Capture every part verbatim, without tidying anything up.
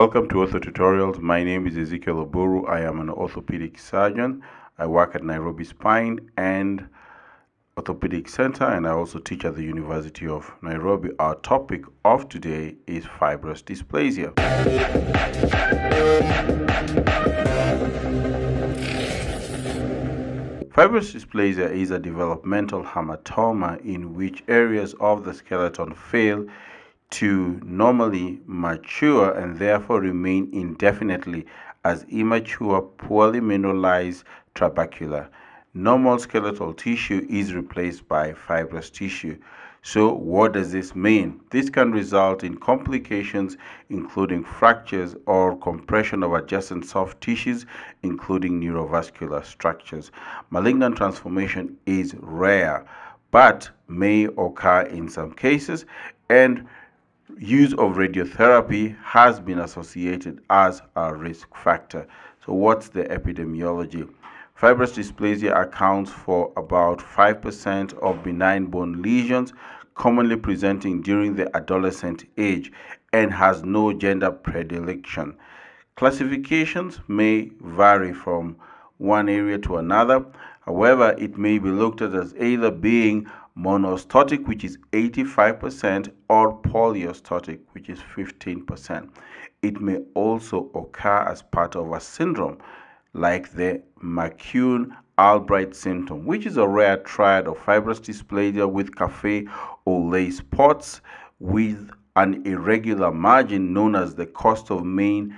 Welcome to Ortho Tutorials. My name is Ezekiel Oburu. I am an orthopedic surgeon. I work at Nairobi Spine and Orthopedic Center, and I also teach at the University of Nairobi. Our topic of today is fibrous dysplasia. Fibrous dysplasia is a developmental hematoma in which areas of the skeleton fail to normally mature and therefore remain indefinitely as immature, poorly mineralized trabecula. Normal skeletal tissue is replaced by fibrous tissue. So what does this mean? This can result in complications including fractures or compression of adjacent soft tissues, including neurovascular structures. Malignant transformation is rare, but may occur in some cases, and use of radiotherapy has been associated as a risk factor. So what's the epidemiology? Fibrous dysplasia accounts for about five percent of benign bone lesions, commonly presenting during the adolescent age, and has no gender predilection. Classifications may vary from one area to another. However, it may be looked at as either being monostotic, which is eighty-five percent, or polyostotic, which is fifteen percent. It may also occur as part of a syndrome, like the McCune-Albright syndrome, which is a rare triad of fibrous dysplasia with cafe au lait spots with an irregular margin known as the cost of main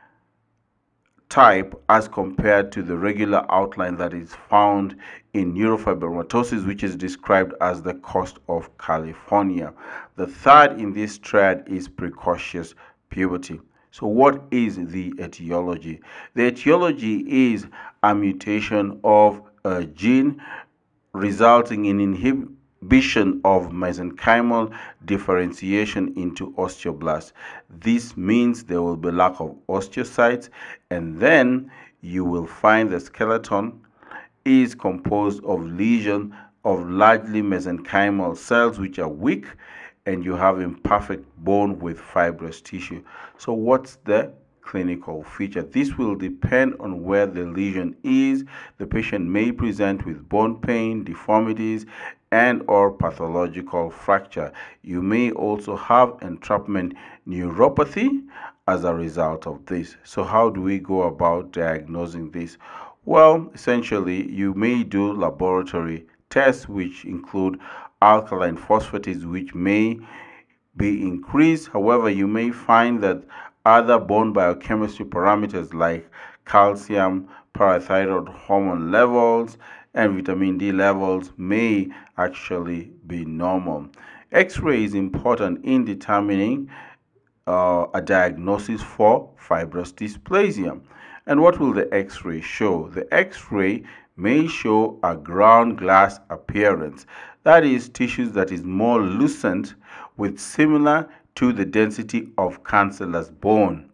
type, as compared to the regular outline that is found in neurofibromatosis, which is described as the cost of California. The third in this triad is precocious puberty. So what is the etiology? The etiology is a mutation of a gene resulting in inhibition of mesenchymal differentiation into osteoblasts. This means there will be lack of osteocytes, and then you will find the skeleton is composed of lesions of largely mesenchymal cells which are weak, and you have imperfect bone with fibrous tissue. So what's the clinical feature? This will depend on where the lesion is. The patient may present with bone pain, deformities, and or pathological fracture. You may also have entrapment neuropathy as a result of this. So how do we go about diagnosing this? Well, essentially, you may do laboratory tests which include alkaline phosphatase, which may be increased. However, you may find that other bone biochemistry parameters like calcium, parathyroid hormone levels, and vitamin D levels may actually be normal. X-ray is important in determining uh, a diagnosis for fibrous dysplasia. And what will the X-ray show? The X-ray may show a ground glass appearance. That is, tissues that is more lucent with similar to the density of cancellous bone,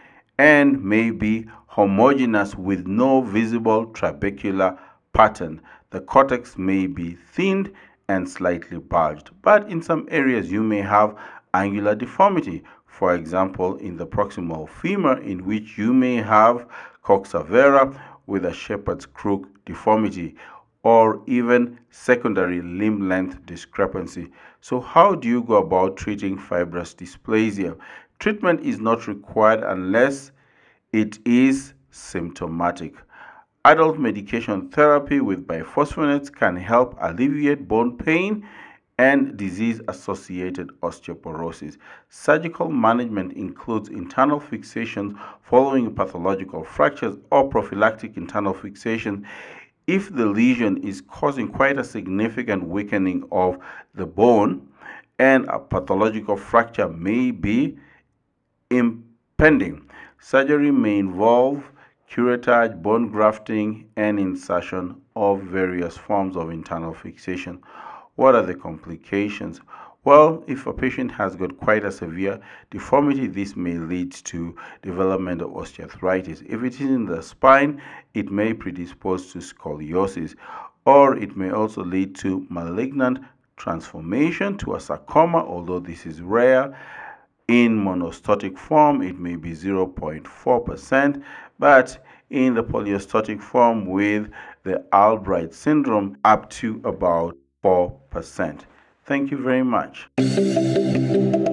and may be homogeneous with no visible trabecular pattern. The cortex may be thinned and slightly bulged, but in some areas you may have angular deformity. For example, in the proximal femur, in which you may have coxa vara with a shepherd's crook deformity, or even secondary limb length discrepancy. So how do you go about treating fibrous dysplasia? Treatment is not required unless it is symptomatic. Adult medication therapy with bisphosphonates can help alleviate bone pain and disease-associated osteoporosis. Surgical management includes internal fixation following pathological fractures or prophylactic internal fixation if the lesion is causing quite a significant weakening of the bone and a pathological fracture may be impending. Surgery may involve curettage, bone grafting, and insertion of various forms of internal fixation. What are the complications? Well, if a patient has got quite a severe deformity, this may lead to development of osteoarthritis. If it is in the spine, it may predispose to scoliosis, or it may also lead to malignant transformation to a sarcoma, although this is rare. In monostotic form, it may be zero point four percent, but in the polyostotic form with the Albright syndrome, up to about four percent. Thank you very much.